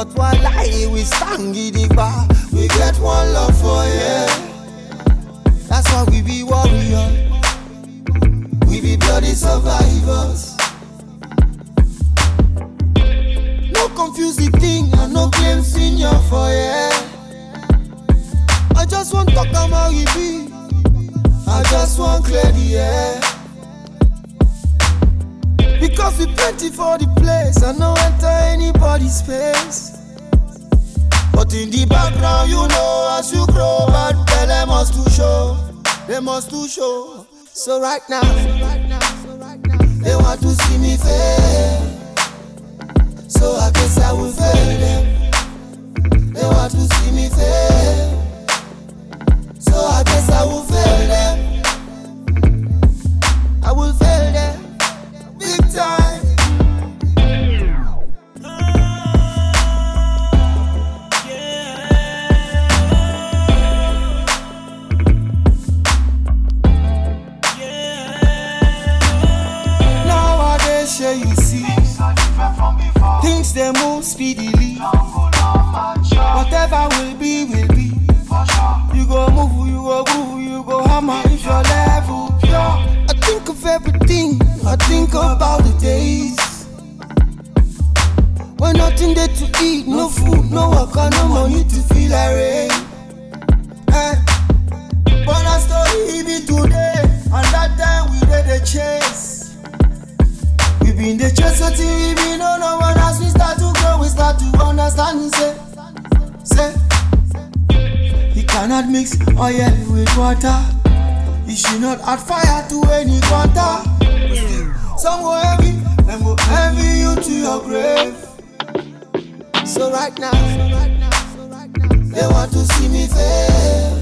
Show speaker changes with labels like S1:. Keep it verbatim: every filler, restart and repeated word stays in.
S1: But while I we stand gidigba, we get one love for you. That's why we be warriors. We be bloody survivors. No confuse the thing and no claim senior for you. I just want talk about how we be. I just want clear the air. Because we plenty for the place, I no enter anybody's space. But in the background, you know, as you grow, bad belly must to show. They must to show. So right now, they want to see me fail. So I guess I will fail them. They want to see me fail. So I guess I will fail them. I will fail them. Big time. Nowadays, yeah, you see, things they move speedily. Whatever will be, will be. You go move, you go groove, you go hammer if your level pure. I think of everything, I think about the days when nothing there to eat, no food, no work, no money to feel irate. Eh. But that story be today, and that time we did the chase. We been the chase until we been no no one as we start to grow, we start to understand. Say, say, you cannot mix oil with water. You should not add fire to any water. Some go heavy, them go heavy you to your grave. So right now, they want to see me fail.